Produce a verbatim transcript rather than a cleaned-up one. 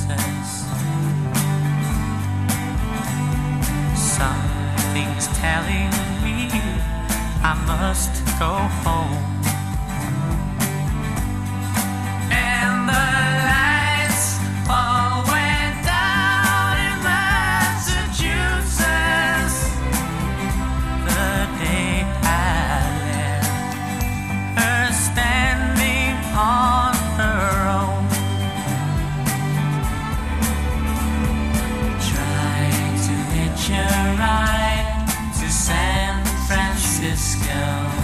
excuses. Something's telling me I must go home. And the lights all went down in Massachusetts the day I left her standing on her own, trying to hitch a ride to San Francisco.